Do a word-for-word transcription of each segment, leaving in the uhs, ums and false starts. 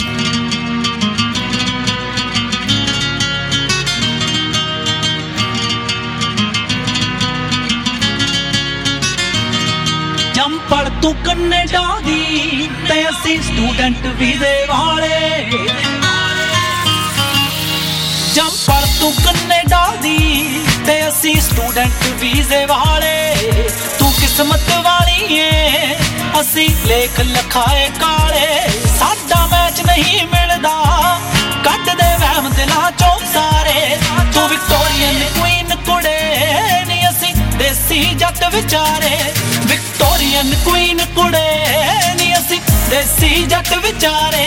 ਜੰਪੜ ਤੂੰ ਕੈਨੇਡਾ ਦੀ ਤੇ ਅਸੀਂ ਸਟੂਡੈਂਟ ਵੀਜ਼ੇ ਵਾਲੇ। ਜੰਪੜ ਤੂੰ ਕੈਨੇਡਾ ਦੀ ਤੇ ਅਸੀਂ ਸਟੂਡੈਂਟ ਵੀਜ਼ੇ ਵਾਲੇ। ਤੂੰ ਕਿਸਮਤ ਵਾਲੀ ਏ ਅਸੀਂ ਲੇਖ ਲਿਖਾਏ ਕਾਲੇ। ਸਾਡਾ ਮੈਚ ਨਹੀਂ ਮਿਲਦਾ ਕੱਢ ਦੇ ਵਹਿਮ ਦਿਲਾਂ ਚੋਂ ਸਾਰੇ। ਤੂੰ ਵਿਕਟੋਰੀਅਨ ਕੁਈਨ ਕੁੜੇ ਨੀ ਅਸੀਂ ਦੇਸੀ ਜੱਟ ਵਿਚਾਰੇ। ਵਿਕਟੋਰੀਅਨ ਕੁਈਨ ਕੁੜੇ ਨੀ ਅਸੀਂ ਦੇਸੀ ਜੱਟ ਵਿਚਾਰੇ।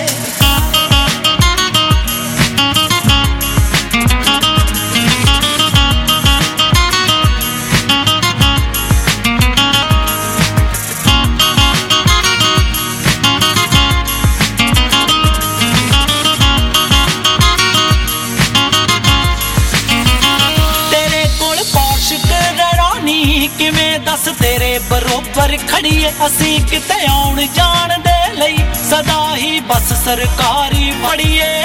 ਕਿਵੇਂ ਦੱਸ ਤੇਰੇ ਬਰੋਬਰ ਖੜੀਏ ਅਸੀਂ ਕਿਤੇ ਆਉਣ ਜਾਣ ਦੇ ਲਈ ਸਦਾ ਹੀ ਬਸ ਸਰਕਾਰੀ ਫੜੀਏ।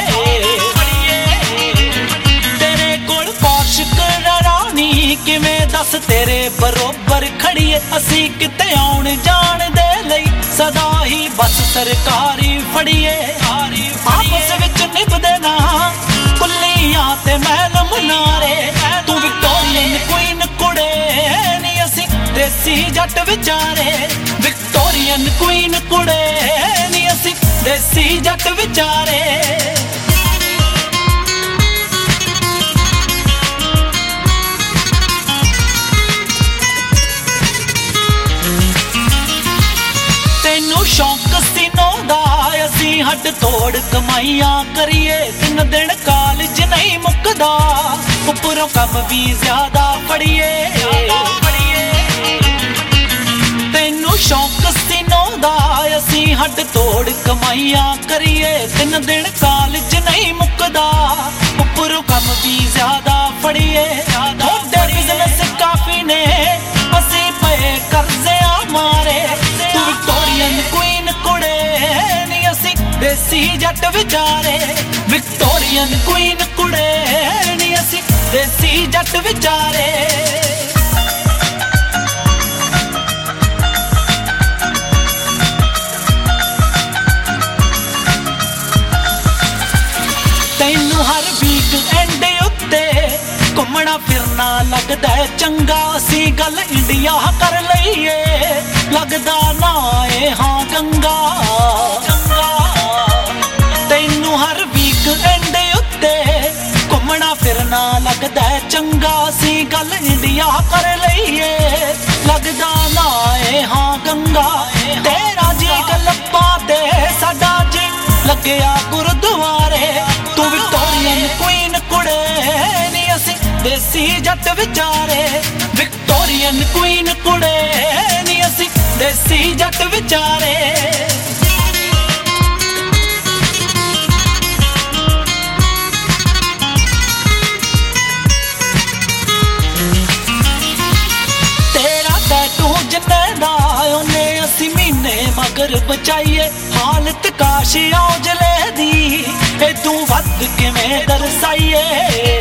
ਤੇਰੇ ਕੋਲ ਪੋਰਸ਼ ਰਾਣੀ ਕਿਵੇਂ ਦੱਸ ਤੇਰੇ ਬਰੋਬਰ ਖੜੀਏ ਅਸੀਂ ਕਿਤੇ ਆਉਣ ਜਾਣ ਦੇ ਲਈ ਸਦਾ ਹੀ ਬਸ ਸਰਕਾਰੀ ਫੜੀਏ। ਆਪਸ ਵਿੱਚ ਨਿਭਦੇ ਨਾ ਕੁੱਲੀਆਂ ਤੇ ਮਹਿਲ ਮੁਨਾਰੇ। ਤੂੰ ਵਿਕਟੋਰੀਅਨ ਕੁਈਨ ਕੁੜੇ ਦੇਸੀ ਜੱਟ ਵਿਚਾਰੇ। ਵਿਕਟੋਰੀਅਨ ਕੁਈਨ ਕੁੜੇ ਨੀ ਅਸੀਂ ਦੇਸੀ ਜੱਟ ਵਿਚਾਰੇ। ਤੈਨੂੰ ਸ਼ੌਂਕ ਸੀ ਨੌਂਦਾ ਅਸੀਂ ਹੱਡ ਤੋੜ ਕਮਾਈਆਂ ਕਰੀਏ। ਤਿੰਨ ਦਿਨ ਕਾਲਜ ਨਹੀਂ ਮੁੱਕਦਾ ਉੱਪਰੋਂ ਕੰਮ ਵੀ ਜ਼ਿਆਦਾ ਫੜੀਏ। ਤੈਨੂੰ ਸ਼ੌਂਕ ਸੀ ਨੌਂਦਾ ਅਸੀਂ ਹੱਡ ਤੋੜ ਕਮਾਈਆਂ ਕਰੀਏ। ਤਿੰਨ ਦਿਨ ਕਾਲਜ ਨਹੀਂ ਮੁੱਕਦਾ ਉੱਪਰੋਂ ਕੰਮ ਵੀ ਜ਼ਿਆਦਾ ਫੜੀਏ। ਤੁਹਾਡੇ ਬਿਜ਼ਨਸ ਕਾਫੀ ਨੇ ਅਸੀਂ ਪਏ ਕਰਜ਼ਿਆਂ ਮਾਰੇ। ਤੂੰ ਵਿਕਟੋਰੀਅਨ ਕੁਈਨ ਕੁੜੇ ਨੀ ਅਸੀਂ ਦੇਸੀ ਜੱਟ ਵਿਚਾਰੇ। ਵਿਕਟੋਰੀਅਨ ਕੁਈਨ ਕੁੜੇ ਨੀ ਅਸੀਂ ਦੇਸੀ ਜੱਟ ਵਿਚਾਰੇ। ਤੈਨੂੰ ਹਰ ਵੀਕ ਐਂਡ ਉੱਤੇ ਘੁੰਮਣਾ ਫਿਰਨਾ ਲੱਗਦਾ ਚੰਗਾ। ਅਸੀਂ ਗੱਲ ਇੰਡੀਆ ਕਰ ਲਈਏ ਲੱਗਦਾ ਨਾ ਏ ਹਾਂ ਗੰਗਾ। ਤੈਨੂੰ ਹਰ ਵੀਕ ਐਂਡ ਉੱਤੇ ਘੁੰਮਣਾ ਫਿਰਨਾ ਲੱਗਦਾ ਚੰਗਾ। ਅਸੀਂ ਗੱਲ ਇੰਡੀਆ ਕਰ ਲਈਏ ਲੱਗਦਾ ਨਾ ਏ ਹਾਂ ਗੰਗਾ। ਤੇਰਾ ਜੀ ਗੱਲਬਾਂ ਤੇ ਸਾਡਾ ਜੀ ਲੱਗਿਆ ਗੁਰਦੁਆਰੇ। ਤੂੰ ਵਿਕਟੋਰੀਅਨ ਕੁਈਨ ਕੁੜੇ ਨੀ ਅਸੀਂ ਦੇਸੀ ਜੱਟ ਵਿਚਾਰੇ। ਵਿਕਟੋਰੀਅਨ ਕੁਈਨ ਕੁੜੇ ਨੀ ਅਸੀਂ ਦੇਸੀ ਜੱਟ ਵਿਚਾਰੇ। ਤੇਰਾ ਟੈਟੂ ਜਿੰਨੇ ਦਾ ਉਹਨੇ ਅਸੀਂ ਮਹੀਨੇ ਮਗਰ ਬਚਾਈਏ। ਹਾਲਤ ਕਾਸ਼ ਔਜਲੇ ਦੀ ਏ ਤੂੰ ਵੱਧ ਕਿਵੇਂ ਦਰਸਾਈਏ।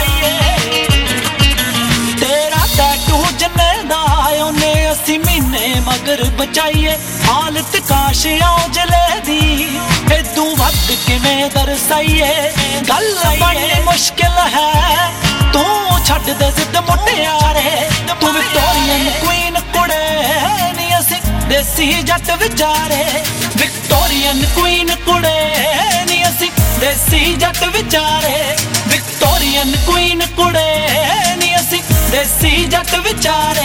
ਤੇਰਾ ਟੈਟੂ ਜਿੰਨੇ ਦਾ ਉਹਨੇ ਅਸੀਂ ਮਹੀਨੇ ਮਗਰ ਬਚਾਈਏ। ਹਾਲਤ ਕਾਸ਼ ਔਜਲੇ ਦੀ ਏ ਤੂੰ ਵੱਧ ਕਿਵੇਂ ਦਰਸਾਈਏ। ਗੱਲ ਬਣਨੀ ਮੁਸ਼ਕਿਲ ਹੈ ਤੂੰ ਛੱਡ ਦੇ ਜ਼ਿੱਦ ਮੁਟਿਆਰੇ। ਤੂੰ ਵਿਕਟੋਰੀਅਨ ਕੁਈਨ ਕੁੜੇ ਨੀ ਅਸੀਂ ਦੇਸੀ ਜੱਟ ਵਿਚਾਰੇ। ਵਿਕਟੋਰੀਅਨ ਕੁਈਨ ਕੁੜੇ ਨੀ ਅਸੀਂ ਦੇਸੀ ਜੱਟ ਵਿਚਾਰੇ। ਵਿਕਟੋਰੀਅਨ ਕੁਈਨ ਕੁੜੇ ਨੀ ਅਸੀਂ ਦੇਸੀ ਜੱਟ ਵਿਚਾਰੇ।